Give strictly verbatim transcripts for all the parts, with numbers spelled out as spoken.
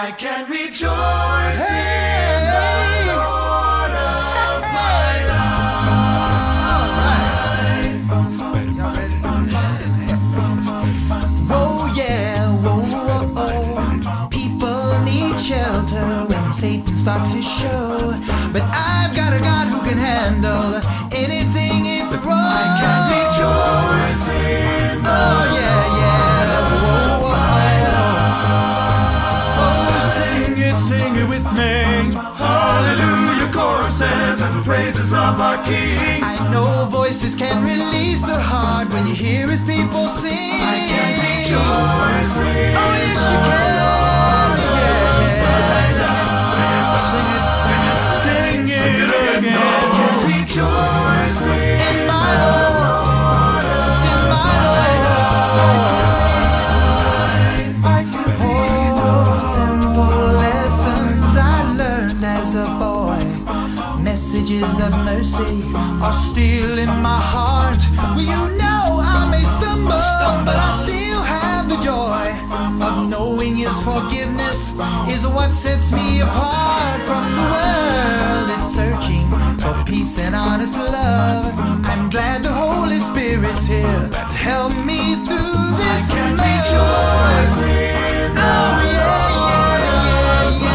I can rejoice in the Lord of my life. Oh yeah, whoa, whoa, oh. People need shelter when Satan starts his show, but I've got a God who can handle anything in the road. I can rejoice in the Oh yeah, yeah. Whoa, whoa, oh. Oh, sing it, sing it with me. Hallelujah choruses and praises of our King. I know voices can release the heart when you hear his people sing. I can rejoice in Oh yes you can. Sing it, sing it, sing it, sing it again. I can rejoice in In my Lord, in my Lord. Oh, simple lessons I learned as a boy. Messages of mercy are still in my heart. Well, you know I may stumble, but I still have the joy of knowing his forgiveness is what sets me apart from the world. It's searching for peace and honest love. I'm glad the Holy Spirit's here to help me through this I can mud. rejoice in the Oh yeah, yeah,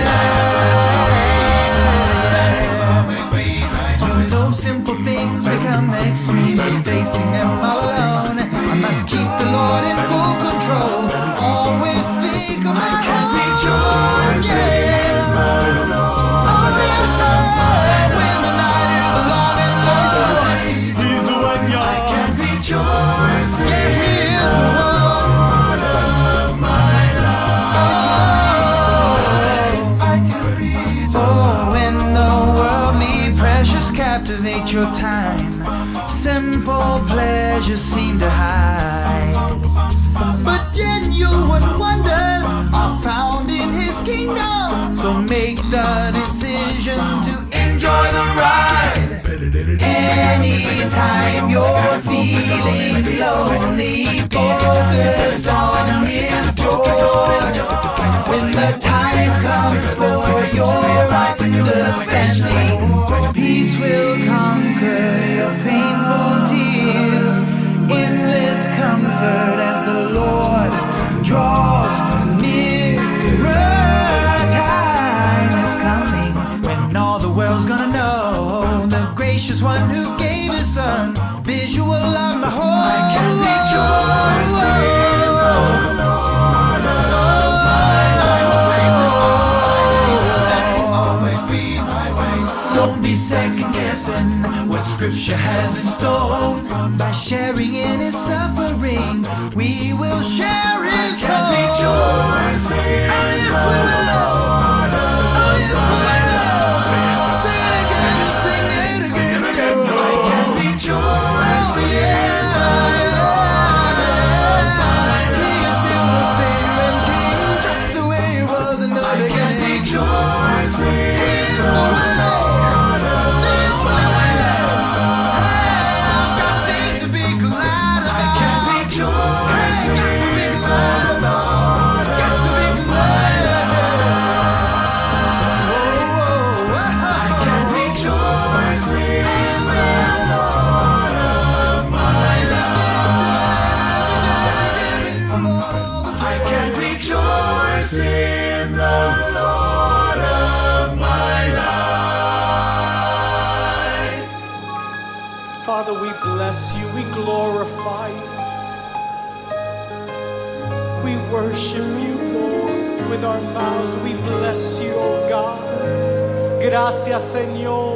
yeah, yeah. You know simple things become extreme when facing them all alone. I must keep the Lord in full control. Always think of my rejoice yeah. in the Lord. Oh, yeah. When the night is long and low, he's the one I y'all. can rejoice in Yeah, he is the one. of my life. I can rejoice. Oh, when the worldly pressures captivate your time, simple pleasures seem to hide. But genuine wonders are found in his kingdom. So make the decision to enjoy the ride. Anytime you're feeling lonely, focus on his joy. When the time comes for your understanding, peace will conquer your painful tears. Endless comfort as the Lord draws nearer. Time is coming when all the world's gonna know the gracious one who gave his son. Visual of my whole I can rejoice in the Lord of my life. That will always be my way. Don't be second guessing what Scripture has in store. By sharing in his suffering, we will share his I can rejoice in Oh yes we will. Oh yes we will. Sing it again, sing it again. I can rejoice Oh yeah. He is still the Savior and King, just the way he was in the I can beginning. rejoice He in is the way. The only way. Hey, I've got things to be glad I can about. rejoice Hey, got to be glad about. Got to be glad about. Oh, I can rejoice in the Lord of my life. I can rejoice in the Lord of my life. Father, we bless you, we glorify you. We worship you, Lord, with our mouths. We bless you, oh God. Gracias, Señor.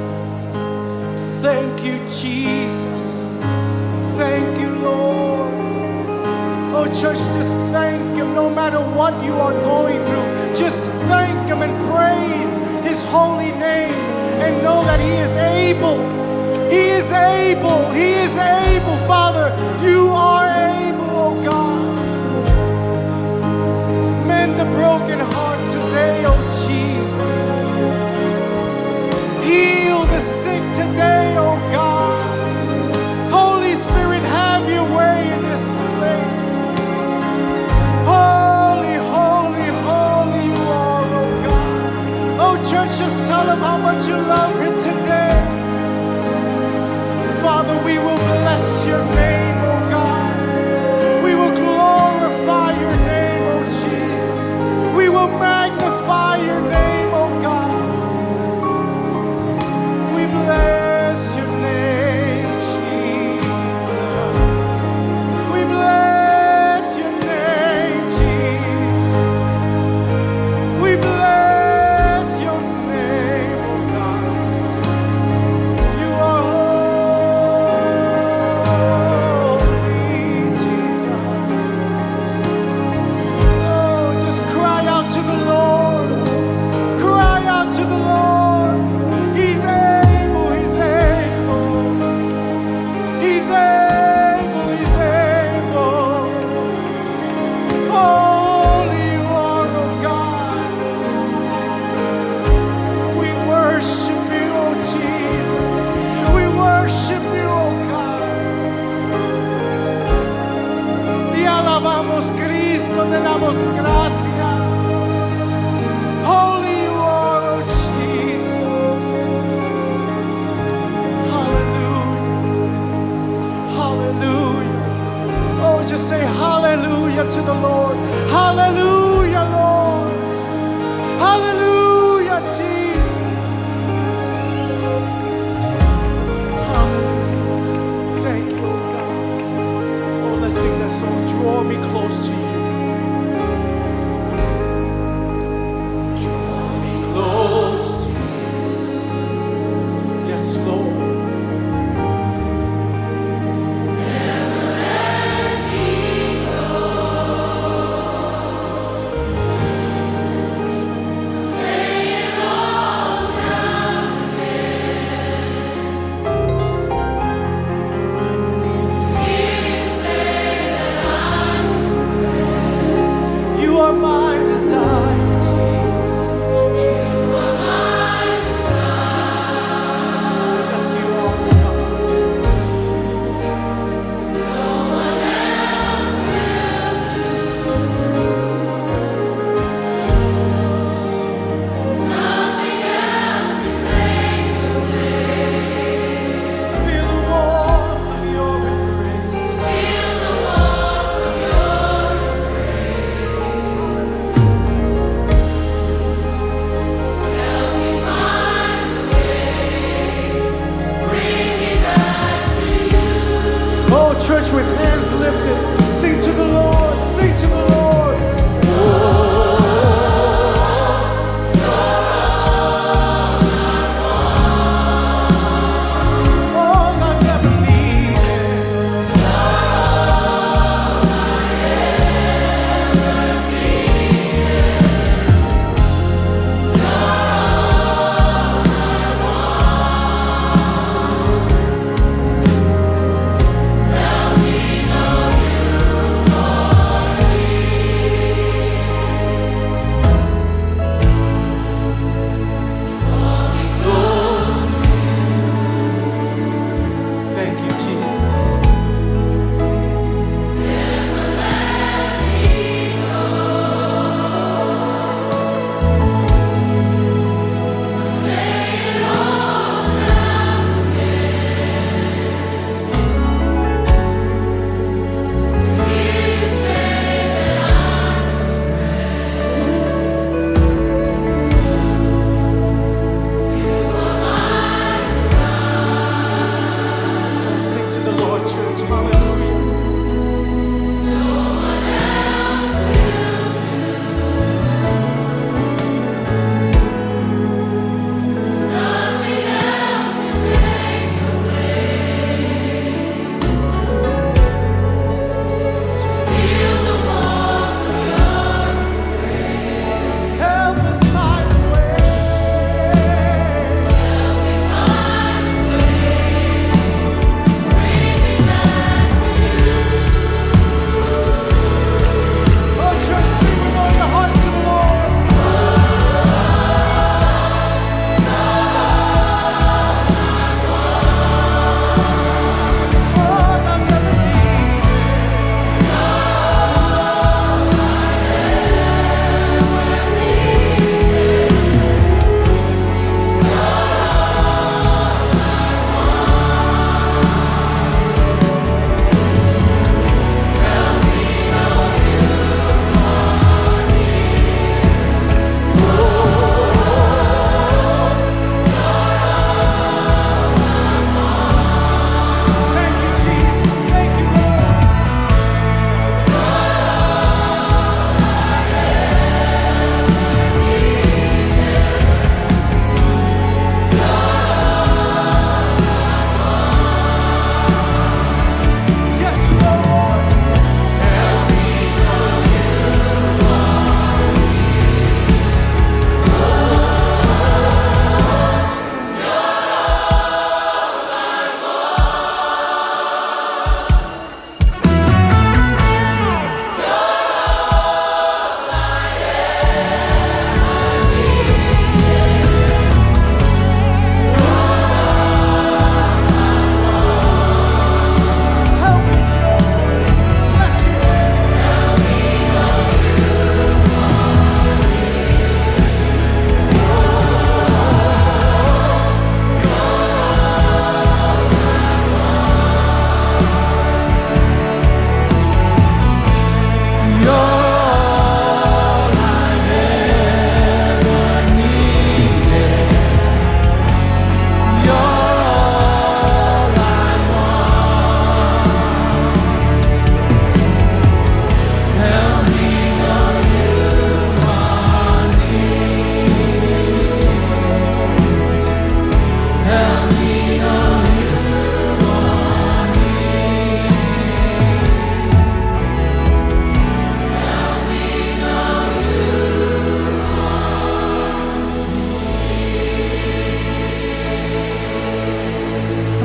Thank you, Jesus. Thank you, Lord. Oh, church, just thank him no matter what you are going through. Just thank him and praise his holy name and know that he is able. He is able. He is able, Father. You are able, oh God. Mend the broken heart today, oh Jesus. Heal the sick today, oh God. Holy Spirit, have your way in this place. Holy, holy, holy him how much you love him today. Father, we will bless your name, oh God. We will glorify your name, oh Jesus. We will magnify your name, oh God. We bless your name, Jesus. We bless your name, Jesus. We bless your name, oh God. You are holy.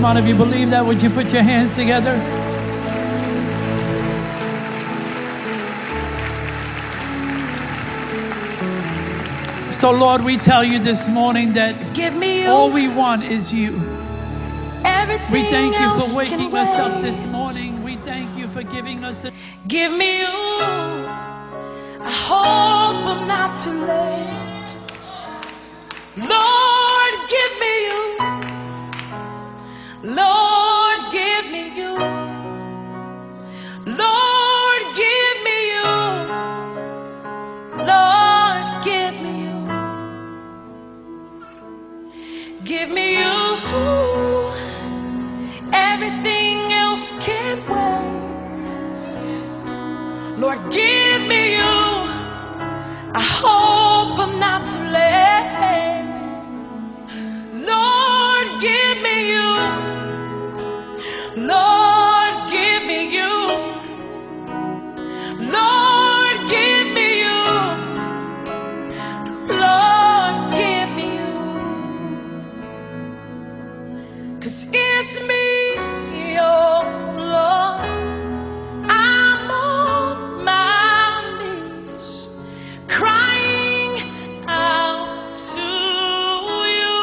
Come on, if you believe that, would you put your hands together? So, Lord, we tell you this morning that Give me you. all we want is you. Everything We thank you else for waking can us up wait. this morning. We thank you for giving us a... Give me you. I hope I'm not too late. Lord, give me you. Lord, give me you. Lord, give me you. Lord, give me you. Give me you. Everything else can wait. Lord, give me you. I hope I'm not too late. Lord, give me you. Lord, give me you. Lord, give me you. Lord, give me you. 'Cause it's me, oh Lord. I'm on my knees, crying out to you.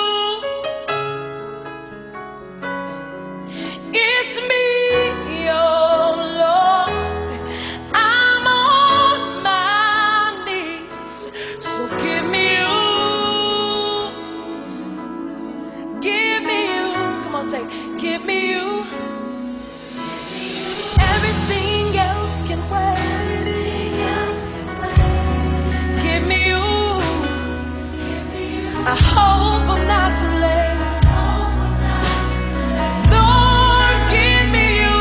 It's me, oh Lord. I'm on my knees, so give me you. Give me you. Come on, say, give me you. Everything else can wait. Give me you. I hope I'm not too late. Lord, give me you.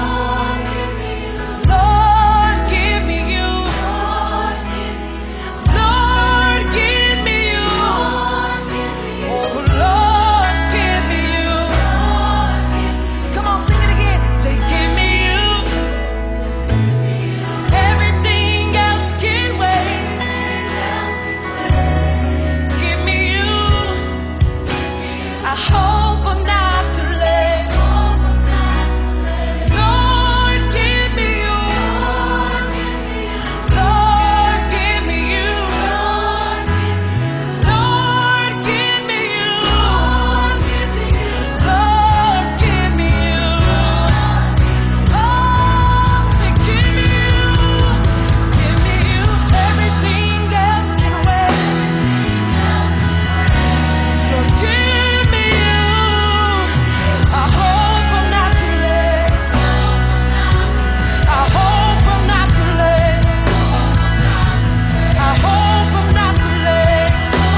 Lord, give me you. Lord, give me you. Oh, Lord, give me you. Come on, sing it again. Say, give me you. Everything else can wait. Give me you. I hope I'm not too late. Lord, give me you. Lord, give me you. Lord, give me you. Lord, give me you. Oh, say, give me you. Give me you. Everything else can wait. Lord, give me you. I hope I'm not too late. I hope I'm not too late. I hope I'm not too late.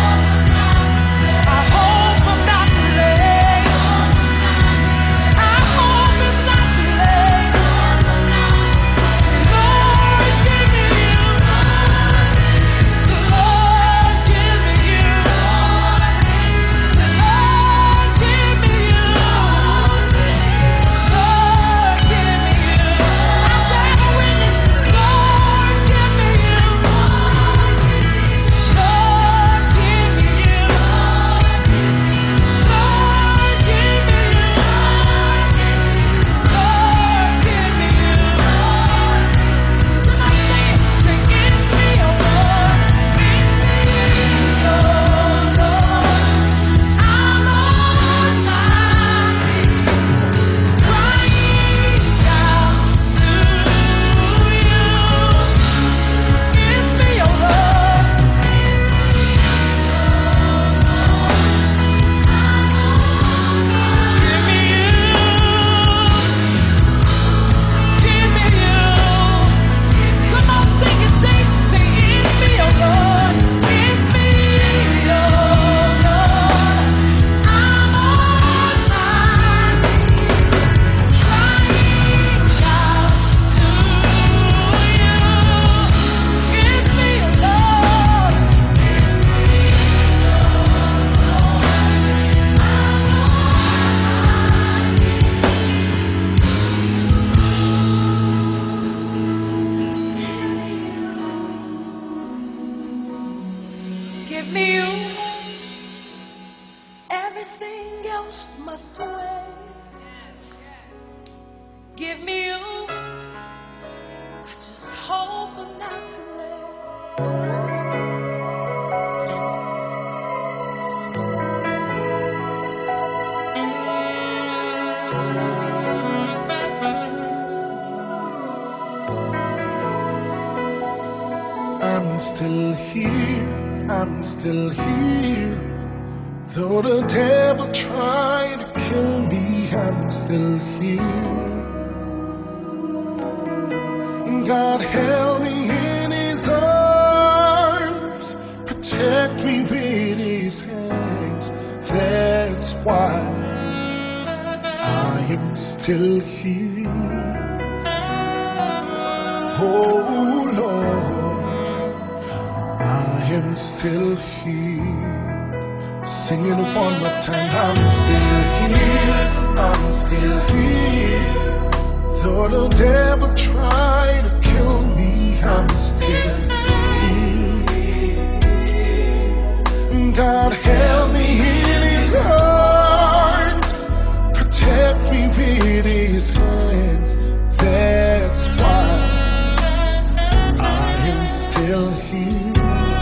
I hope I'm not too late. I hope it's not too late. Lord, give me you. Lord, give me you. Lord, give me you. Lord, give me you. I say I'm a witness. Lord, give me you. Lord, give me you. Lord, give me you. Lord, give me you. Somebody say it. Say, it's me, oh Lord. It's me, oh Lord. I'm on my knees, crying out to you. It's me, oh Lord. Give me you. Give me you. Come on, sing it, sing, say, it's me, oh Lord. It's me, oh Lord. I'm on my knees, crying out to you. It's me, oh Lord. Give me you. Everything else must wait. Give me you. I just hope I'm not too I'm still here, I'm still here. Though the devil tried to kill me, I'm still here. God held me in his arms, protect me with his hands. That's why I am still here. Oh Lord, I am still here. Sing it one more time. I'm still here, I'm still here. Though the devil tried to kill me, I'm still here. God held me in his arms, protect me with his hands. That's why I am still here.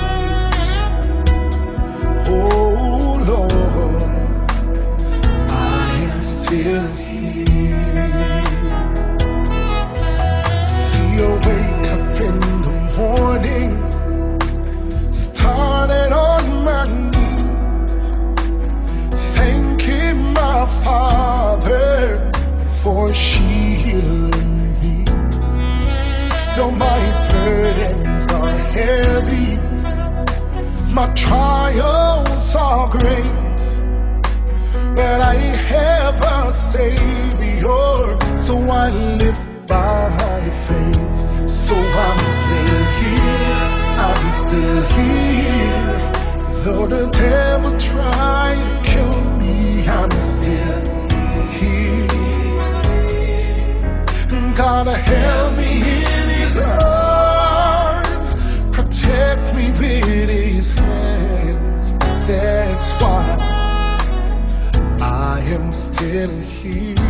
Oh Lord, I am still here. See you wake up in the morning, started on my knees, thanking my Father for shielding me. Though my burdens are heavy, my trials are great, but I have a Savior, so I live by faith. So I'm still here, I'm still here. Though the devil tried to kill me, I'm still here. God held me in his arms, protect me with his hands. That's why I am still here.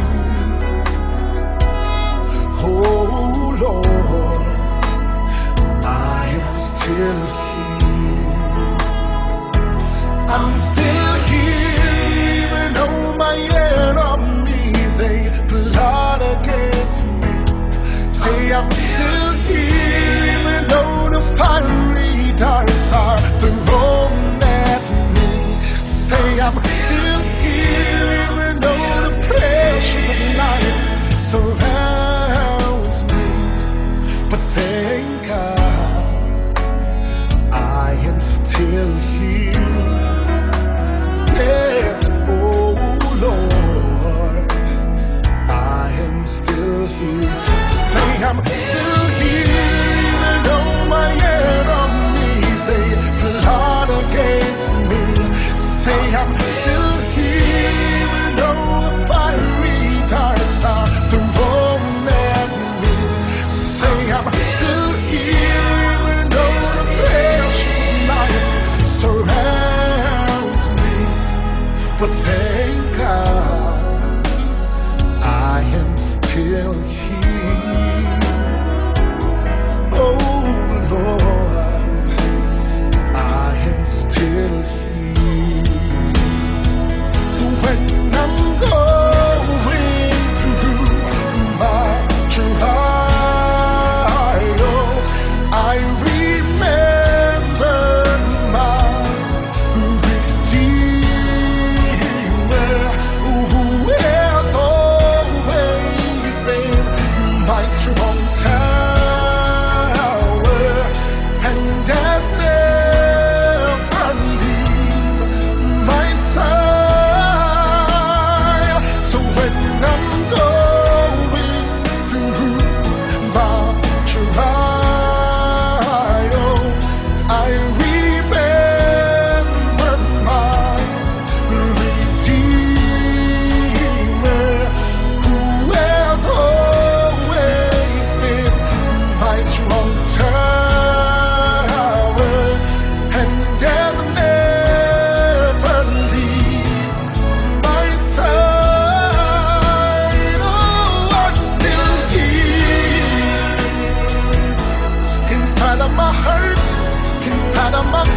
Oh Lord, I am still here. I'm still here, even though my enemies, they plot against me. Say I'm still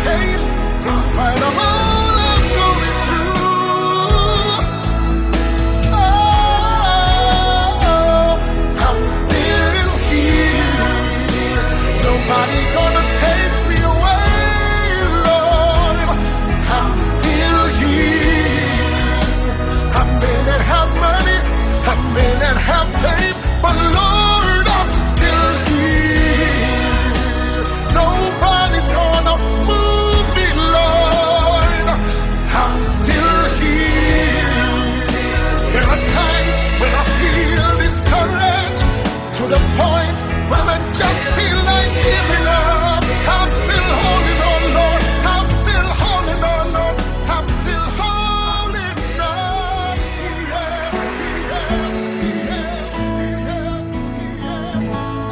pain, in spite of all I'm going through. Oh, I'm still here. Nobody gonna take me away, Lord. I'm still here. I may not have money, I may not have fame, but Lord, I'm still here. Nobody's gonna move me, Lord. I'm still here. There are times when I feel discouraged to the point when I just feel like giving up. I'm still holding on, Lord. I'm still holding on, Lord. I'm still holding on. Yeah, yeah, yeah,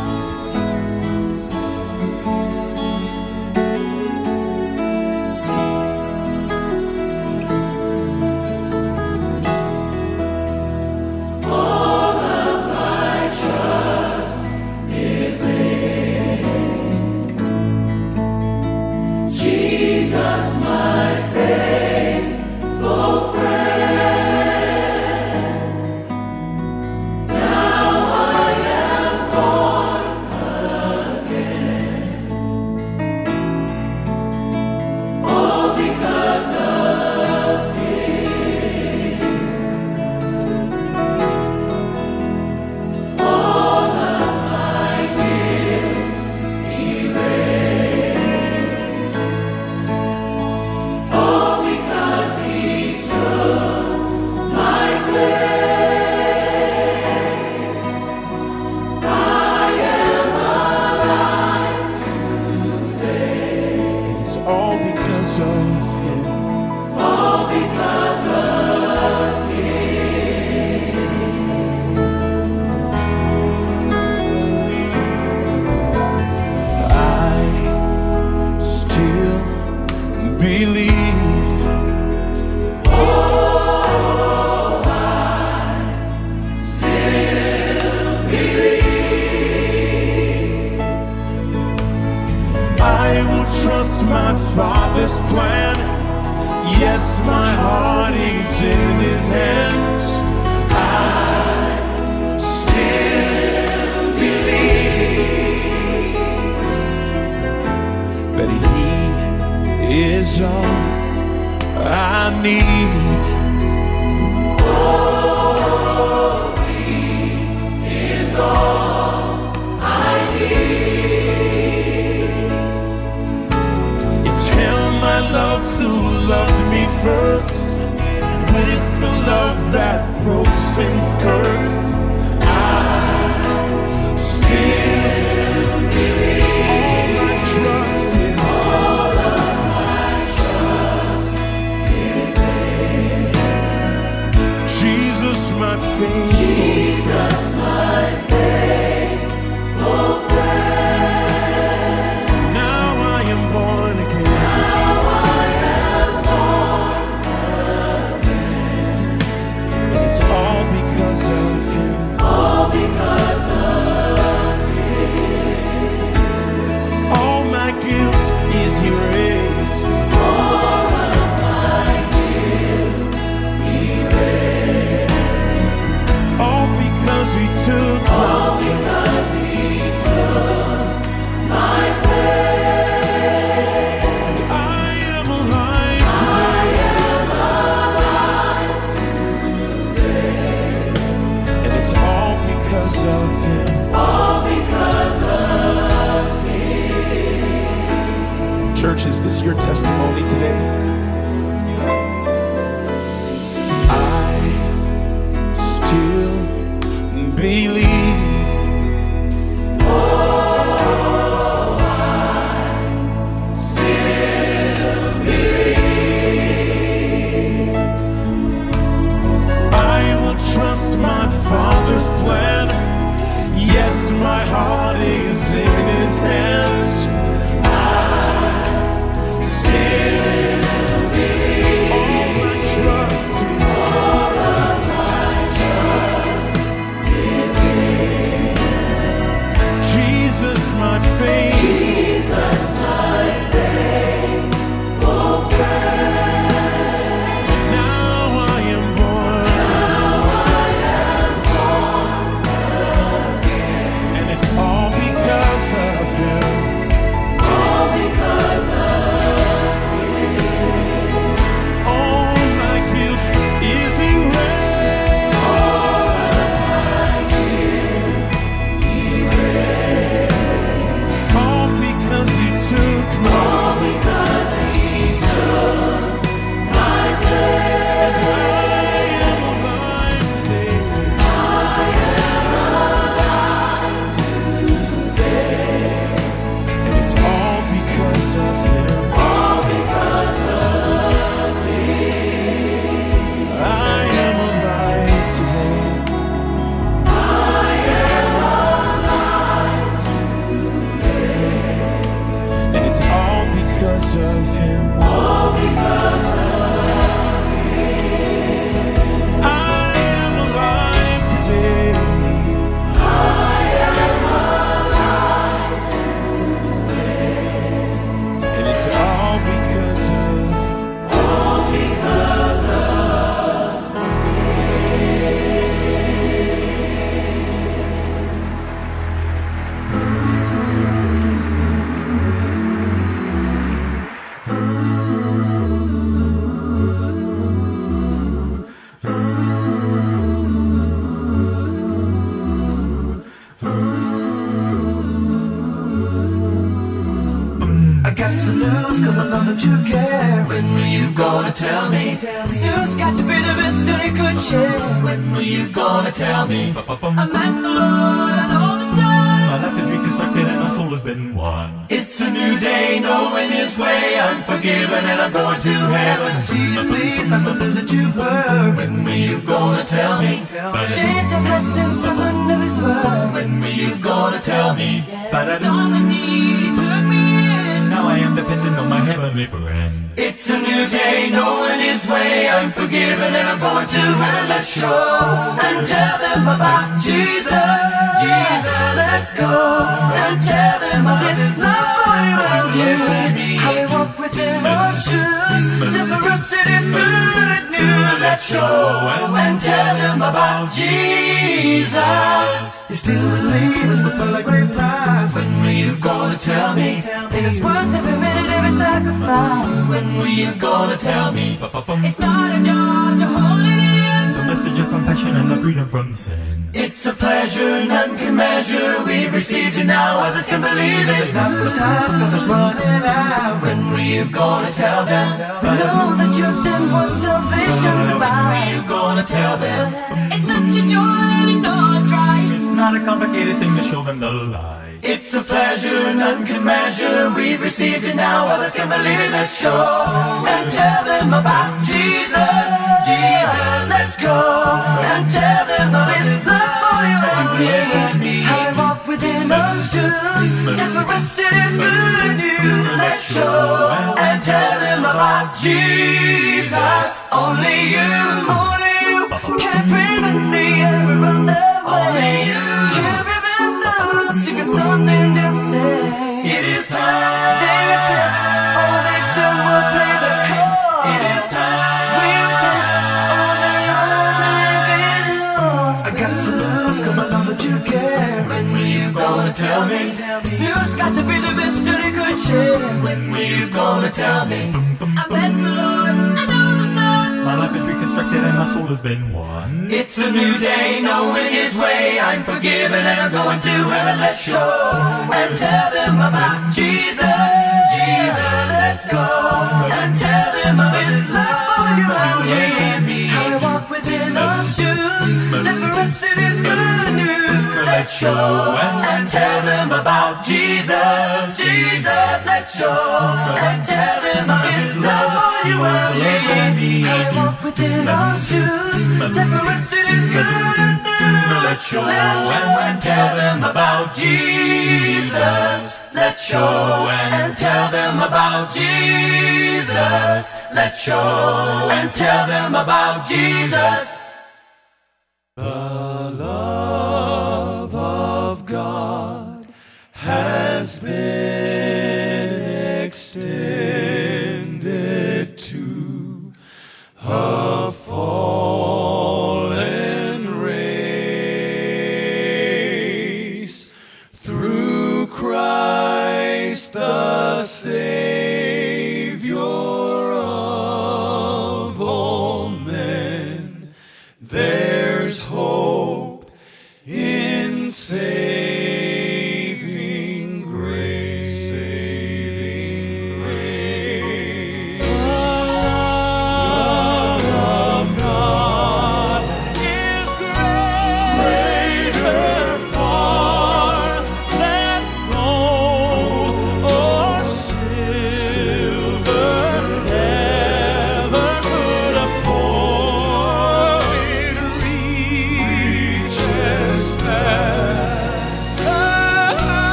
it's all because of Him. I still believe. I will trust my Father's plan. Yes, my heart is in His hands. I still believe that He is all I need. It's Him I love who loved me first, with the love that broke sin's curse. I still believe. All my trust is, all of my trust is in Jesus, my faithful, Jesus, my faithful friend. Now I am born again. Now I am born again. And it's all because of Him. All because of Him. All my guilt is erased. All of my guilt erased. All because He took my All because He took my place. And I am alive today. And it's all because of Him. All because of Him. Church, is this your testimony today? I still believe. I will trust my Father's plan. Yes, my heart is in His hands. I still believe. All my trust is, all of my trust is in gonna tell me? This news got to be the best that he could share. When were you gonna tell me? I met the Lord and all the sun. My life is reconstructed and my soul has been won. It's a new day, knowing His way. I'm forgiven and I'm going to heaven. See you please, not the news that you've heard. When were you gonna tell me? Change of blessings of the end of His word. When were you gonna tell me? It's all I need, He took me in. Now I am dependent on my heavenly friend. It's a new day, knowing His way. I'm forgiven and I'm going to heaven. Let's show and tell them about Jesus. Jesus, let's go and tell them of His love for you and me. How He walked within our shoes. Diversity's good news. Let's show and tell them about Jesus. You still believe it's the like great prize. When were you gonna tell me? Think it's worth every minute, every sacrifice. When were you gonna tell me? It's not a job to hold it in. The message of compassion and the freedom from sin. It's a pleasure none can measure. We've received it now, others can believe it. It's not this time, cause it's running out. When were you gonna tell them? They know the truth and what salvation's about. When were you gonna tell them? It's such a joy to know it's right. It's not a complicated thing to show them the light. It's a pleasure none can measure. We've received it now, others can believe it. Show and tell them about Jesus. Jesus, let's go and tell them of His love for you and me. How He walked within our shoes. Diversity's good news. Let's show and tell them about Jesus. Only you, only you can prevent the error on the way. Can't prevent those who got something to say. It is time. They repent, or they soon will play the call. It is time. We repent, or they only belong. I got some news, cause I know that you care. When were you gonna tell me? This news got to be the best that He could share. When were you gonna tell me? I met the Lord, I know the Son. My life is reconstructed and my soul has been won. It's a new day, knowing His way. I'm forgiven and I'm going to heaven. Let's show and tell them about Jesus. Jesus, let's go and tell them of His love for you and me. How He walked within our shoes. Diversity's good news. Let's show and tell them about Jesus. Jesus, let's show and tell them of His love for you and me. How He walked within our shoes. Diversity's good news. Let's show and tell them about Jesus. Let's show and tell them about Jesus. Let's show and tell them about Jesus. The love of God has been extended to a fallen race through Christ the Savior of all men. There's hope in saving grace.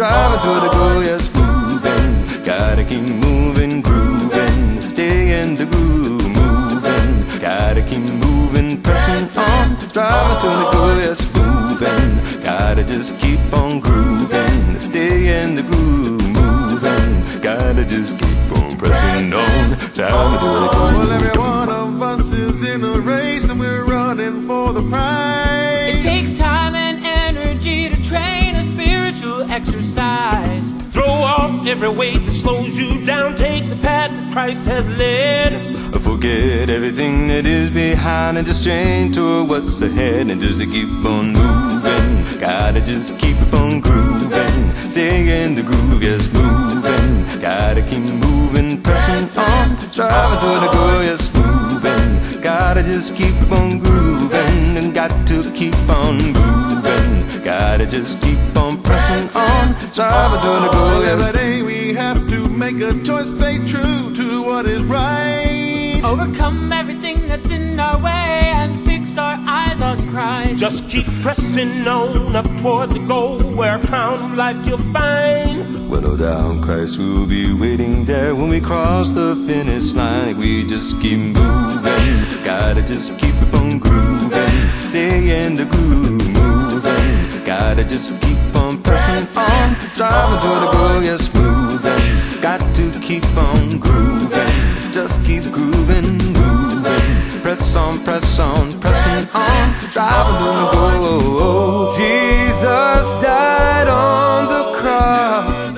striving to the goal, yes, moving. Gotta keep moving, grooving, stay in the groove, moving. Gotta keep moving, pressing on, striving to the goal, yes, moving. Gotta just keep on grooving, stay in the groove, moving. Gotta just keep on pressing on, striving to the goal. Well, every one of us is in a race and we're running for the prize. It takes time and energy to train a spiritual exercise. Throw off every weight that slows you down. Take the path that Christ has led. Forget everything that is behind and just train toward what's ahead. And just to keep on moving, gotta just keep on grooving, stay in the groove, yes, moving. Gotta keep moving, pressing on, striving toward the goal, yes, moving. Gotta just keep on grooving and got to keep on moving. Gotta just keep on pressing on, striving toward the goal, yes. Every day we have to make a choice, stay true to what is right. Overcome everything that's in our way and fix our eyes on Christ. Just keep pressing on up toward the goal, where a crown of life you'll find. Well, no doubt Christ will be waiting there when we cross the finish line. We just keep moving, gotta just keep on grooving, stay in the groove, moving. Gotta just keep on pressing on, striving toward the goal, yes, moving. Got to keep on grooving, just keep grooving, moving. Press on, press on, pressing on, striving toward the goal. Jesus died on the cross,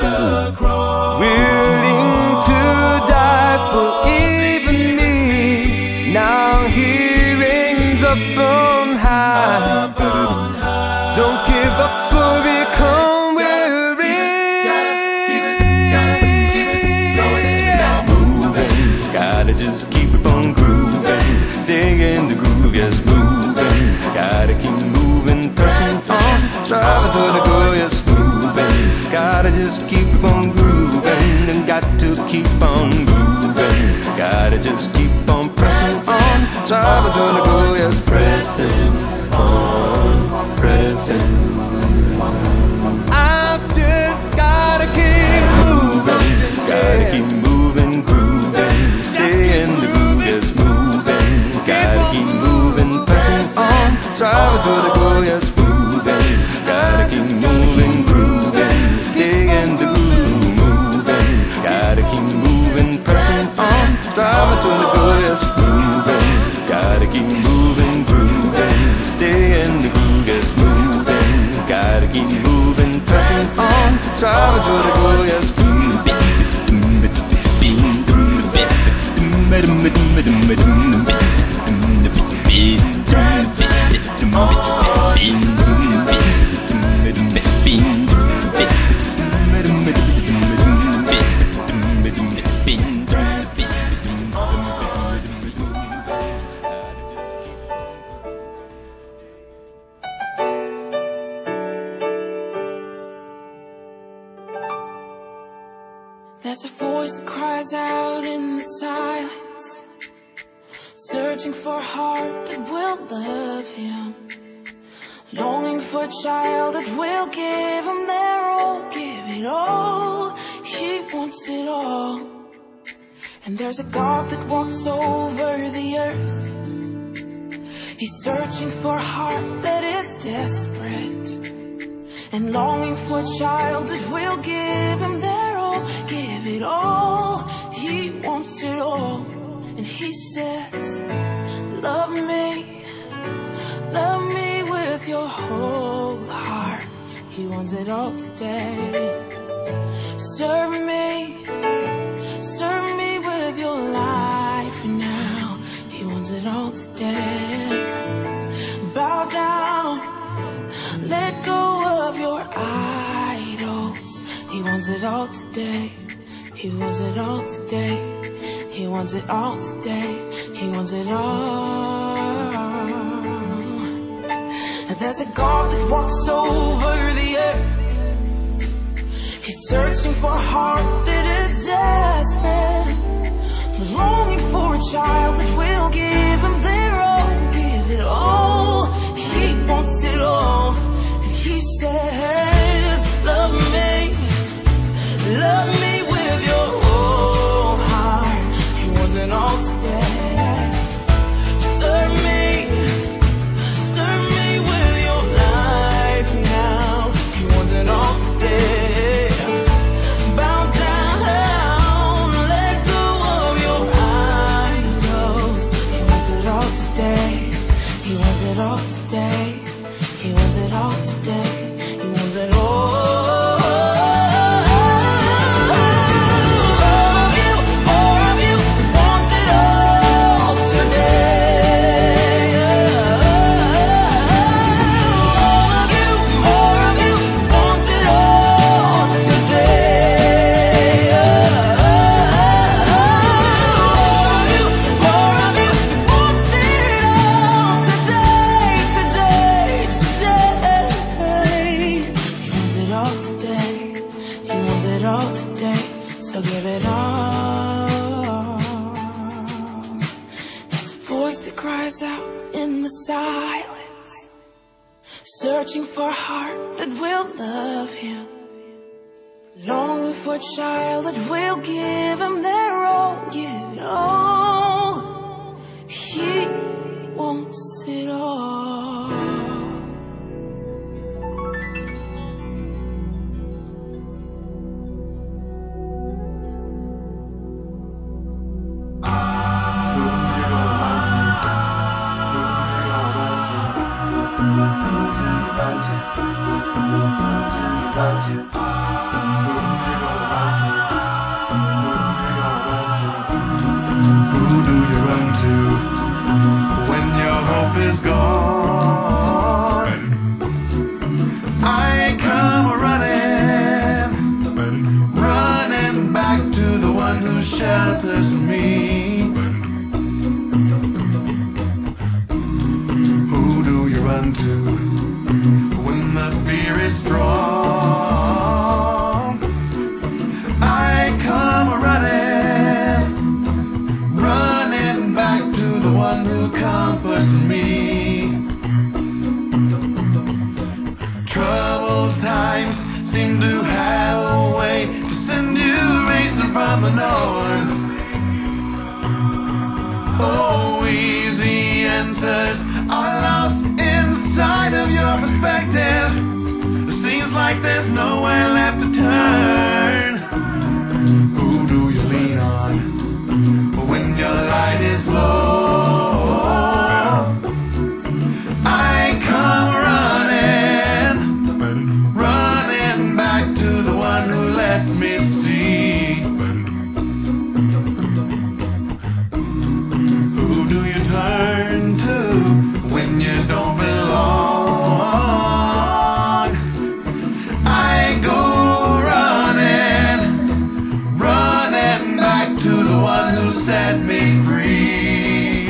willing to die for even me. Now he reigns up on high. Don't give up or become weary. Moving, gotta just keep on grooving, stay in the groove, yes, moving. Gotta keep moving, pressing on, striving toward the goal, yes, moving. Gotta just keep on grooving and got to keep on moving. Gotta just keep on pressing on, striving toward the goal, yes, pressing on, pressing. I've just gotta keep moving, gotta keep moving, grooving, stay in the groove, yes, moving. Gotta keep moving, pressing on, striving toward the goal, yes, moving. Gotta keep moving, grooving, stay in the groove, moving. Gotta keep moving, pressing on, striving toward the goal, yes, moving. Gotta keep moving, grooving, stay in the groove, yes, moving. Gotta keep moving, pressing on, striving toward the goal, yes, moving. There's a voice that cries out in the silence, searching for a heart that will love him, longing for a child that will give him their all, give it all. He wants it all. And there's a God that walks over the earth. He's searching for a heart that is desperate and longing for a child that will give him their all, give it all. He wants it all. And he says, love me, love me with your whole heart. He wants it all today. Serve me, serve me with your life now. He wants it all today. Bow down, let go of your idols. He wants it all today. He wants it all today. He wants it all today. He wants it all. And there's a God that walks over the earth. He's searching for a heart that is desperate, longing for a child that will give him their all, give it all. He wants it all. And he says, love me, searching for a heart that will love him, longing for a child that will give him their all, give it all. He wants it all. Shelters me. Who do you run to when the fear is strong? I come running, running back to the one who comforts me. Troubled times seem to have a way to send you racing from the north. Oh, easy answers are lost inside of your perspective. It seems like there's nowhere left to turn. Who do you lean on when your light is low? I come running, running back to the one who lets me see. Set me free.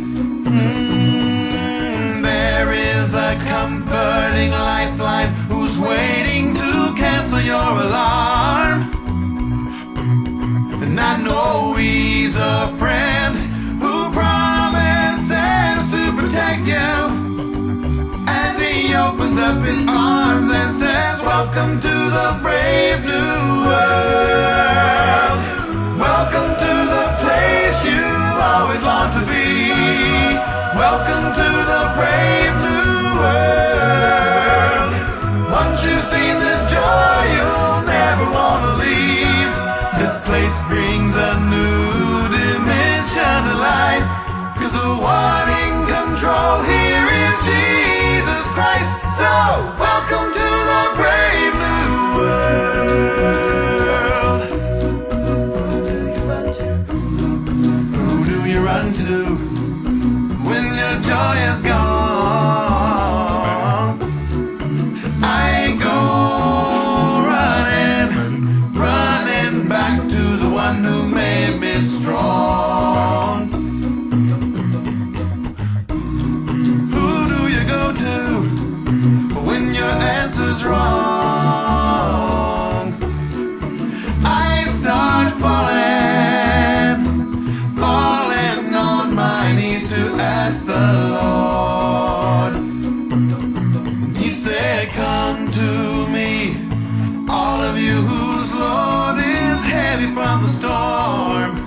Mm, there is a comforting lifeline who's waiting to cancel your alarm. And I know he's a friend who promises to protect you as he opens up his arms and says, welcome to the brave new world. Welcome to the place you've always longed to be. Welcome to the brave new world. Once you've seen this joy, you'll never want to leave. This place brings a new dimension to life, 'cause the one in control here is Jesus Christ. So, welcome to the brave new world. Run to when your joy is gone. I go running, running back to the one who made me strong. Who do you go to when your answer's wrong? I start falling, to ask the Lord. He said, come to me, all of you whose load is heavy from the storm.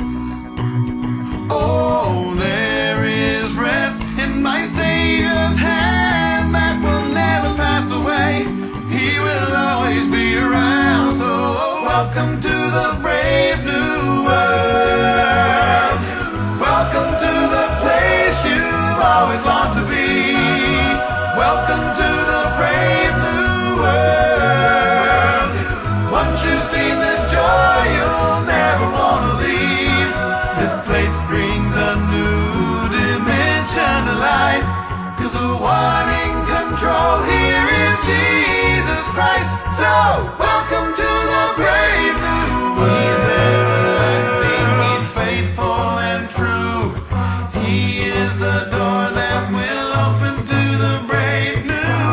Oh, there is rest in my Savior's hand that will never pass away. He will always be around. So welcome to the brave new world. Welcome to the place you've always longed to be. Welcome to the brave new world. Once you've seen this joy, you'll never want to leave. This place brings a new dimension to life, 'cause the one in control here is Jesus Christ. So, welcome to the brave new world. He's everlasting, he's faithful and true. He is the door that will open to the brave new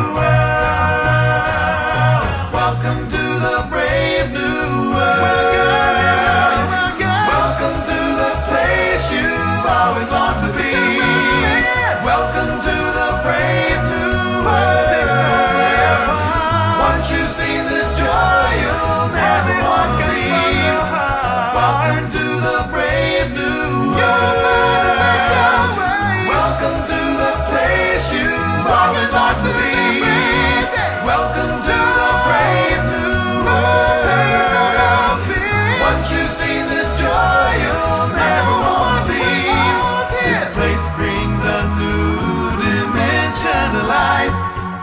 world. Welcome to the brave new world. Welcome to the place you've always longed to be. Welcome to the brave new world.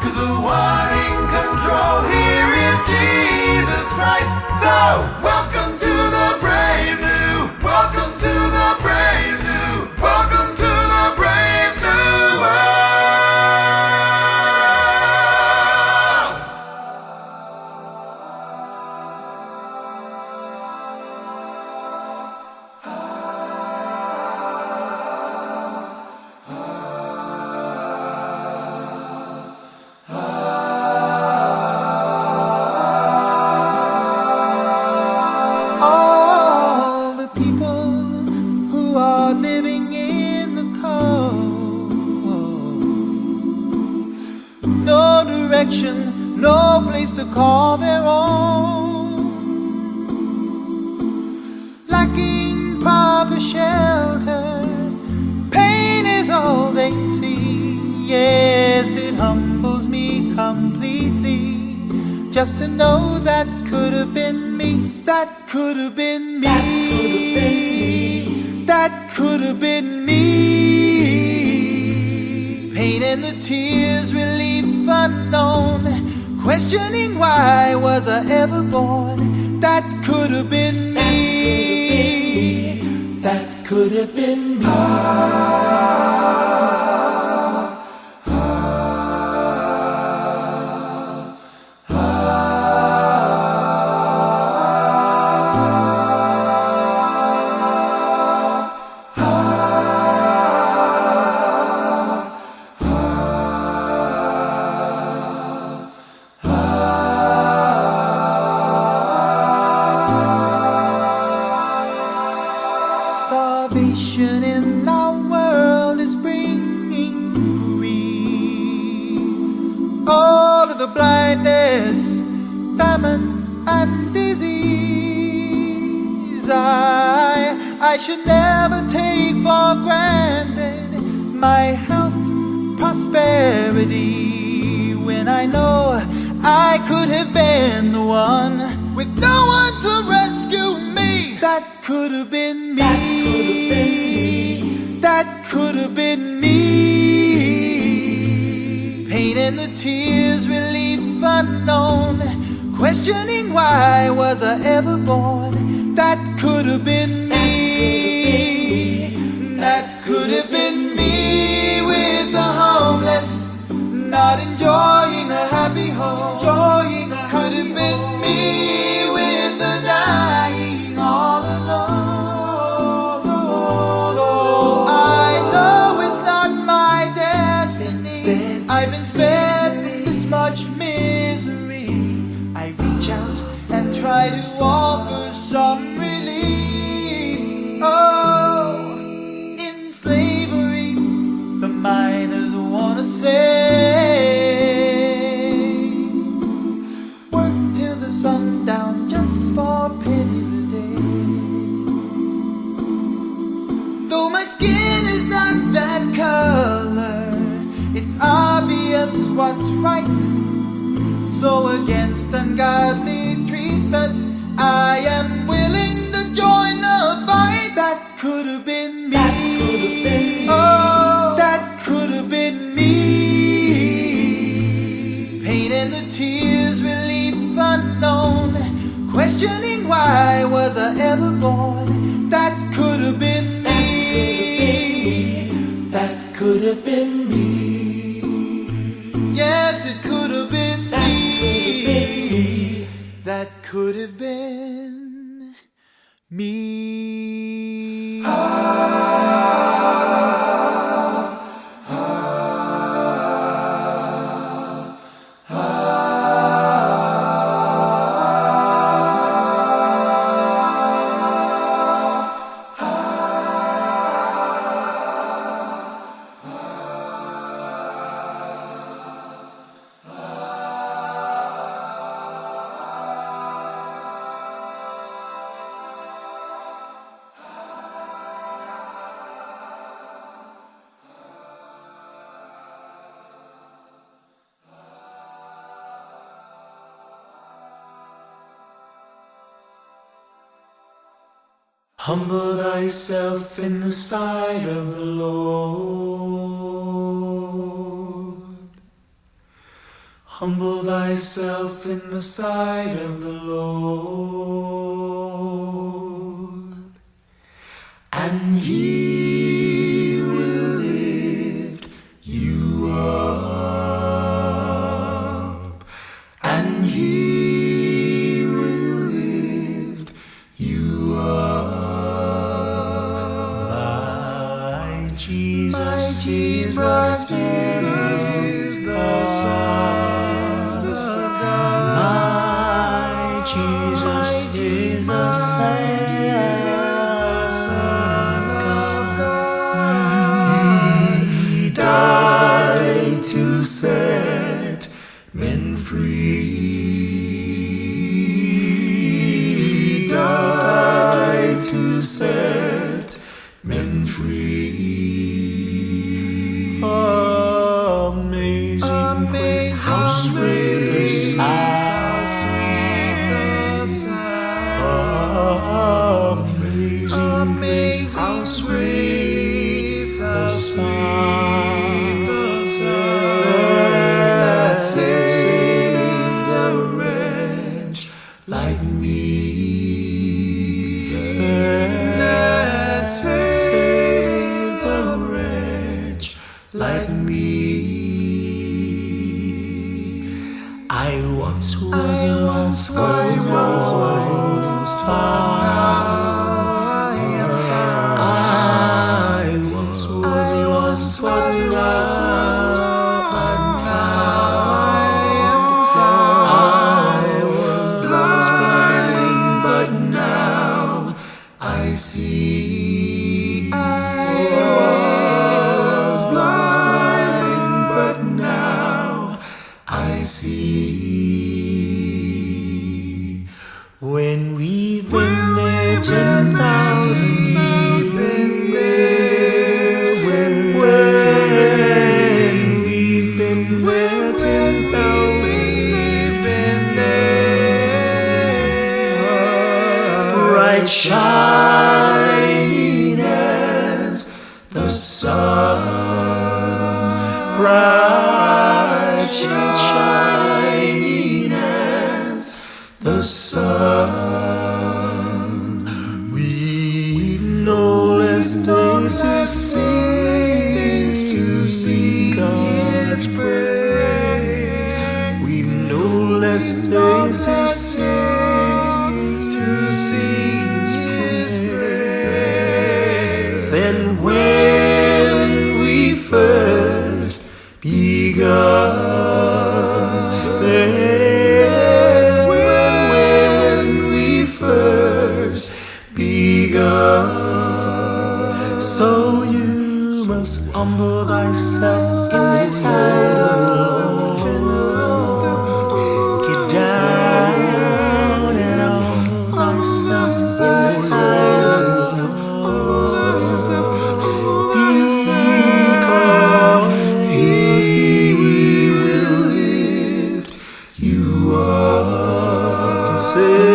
'cause the one in control here is Jesus Christ. So welcome to the brave new, welcome to the brave new, welcome to the brave new world. All the people who are living in the cold, no direction, no place to call their own, lacking proper shelter, pain is all they see. Yes, it humbles me completely just to know that could have been me, that could have been me, that could have been me. Pain and the tears, relief unknown, questioning why was I ever born. That could have been me, that could have been me. Starvation in our world is bringing grief. All of the blindness, famine and disease. I, I should never take for granted my health, prosperity, when I know I could have been the one with no one to rescue me. That could have been me. That could have been me. Pain and the tears, relief unknown, questioning why was I ever born. That could have been me. That could have been me with the homeless, not enjoying a happy home. Enjoying a could have been me with the dying all alone. Oh, I know it's not my destiny. I've been spared this much misery. I reach out and try to offer some relief. Oh, in slavery, the miners wanna say, work till the sundown just for pennies a day. Though my skin is not that color, it's obvious what's right. So against ungodly treatment, I am willing to join the fight. That could have been me. Oh, that could have been me. Pain and the tears, relief unknown, questioning why was I ever born. That could have been me. That could have been me. Yes, it could have been me. That could have been me. Humble thyself in the sight of the Lord, Humble thyself in the sight of the Lord, and he will lift you up, and he will lift you up. My Jesus, my Jesus, Jesus is the Son. Jesus is the Son of God. He died to set men free. He died to set men free. Amazing, Amazing grace, how sweet the sound. Amazing, how sweet the sound that saved a wretch like me. That saved a wretch like me. I once was I once was lost, but now see, I was blind, but now I see. When we've been there ten thousand, we've been there. When we've been there ten thousand, we've been there. Bright shining as the sun, bright shining as the sun. We've no less days to cease to seek God's praise. We've no less days to cease to seek His praise than when we first begun. Then when we first begun. So you must humble thyself in the sight of the Lord. Get down and humble thyself in the sight of the Lord. Because He will lift you up. Say,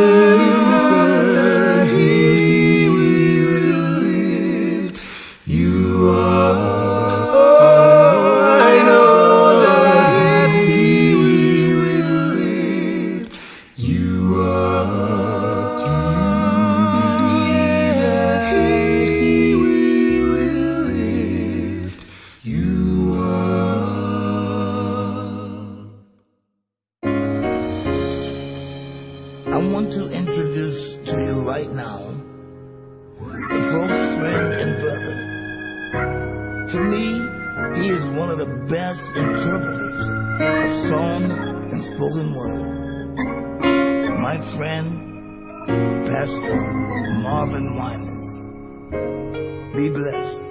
I want to introduce to you right now a close friend and brother. To me, he is one of the best interpreters of song and spoken word. My friend, Pastor Marvin Winans. Be blessed.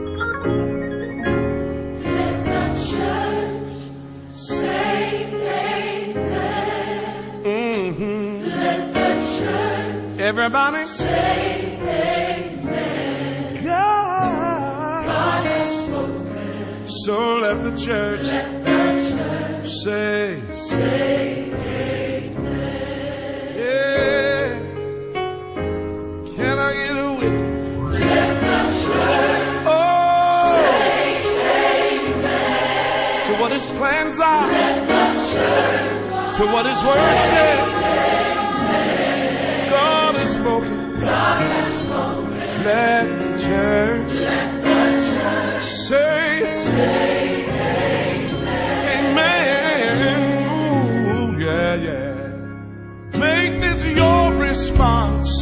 Let the church say amen. Mm-hmm. Let the church Everybody say amen. God, God has spoken. so let the church Let the church say, say amen. yeah. Can I get a witness? Let the church Oh, say amen. to what His plans are. Let the to what His word says. God has spoken. Let the church say amen. Ooh, yeah, yeah. Make this your response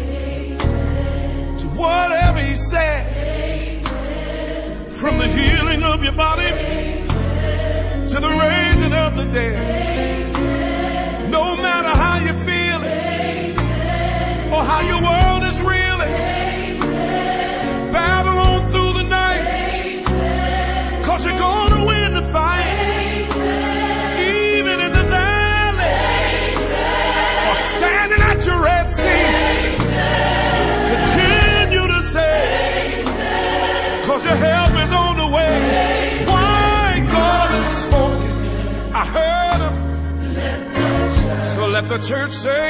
to whatever He said. From the healing of your body to the raising of the dead. No matter how you're feeling or how your world is reeling, battle on through the night, 'cause you're gonna win the fight. Even in the valley or standing at your Red Sea, continue to say, 'cause your help is on the way. Why? God has spoken. I heard Him. So let the church say,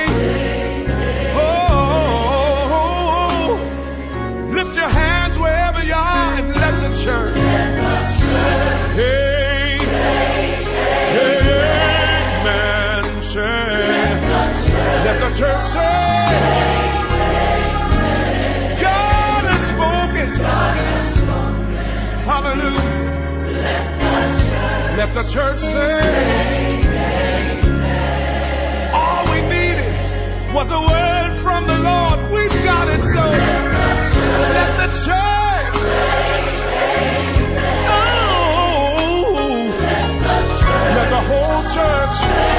oh, lift your hands wherever you are and let the church, hey, hey, amen, say, let the church say, God has spoken. Hallelujah. Let the church say, all we needed was a word from the Lord. We've got it, so let the church, oh, let the whole church,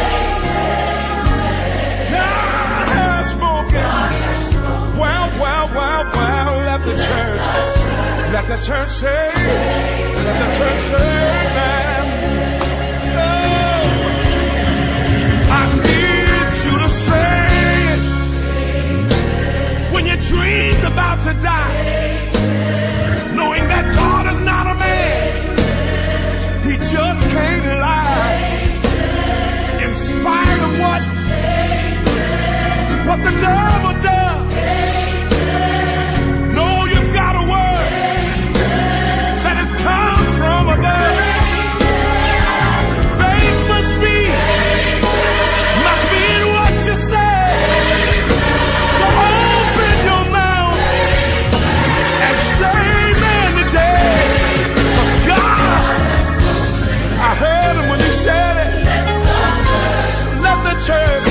God has spoken. Well, well, well, well, let the church, let the church say, let the church say, amen. Oh, I need you to say it when your dream's about to die, knowing that God is not a man, He just can't lie. In spite of what, what the devil does, know you've got a word that has come from above. Faith must be, must be in what you say. So open your mouth and say amen today. 'Cause God, I heard Him when He said it. So let the church,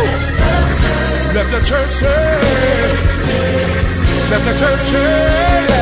let the church say, let the church say,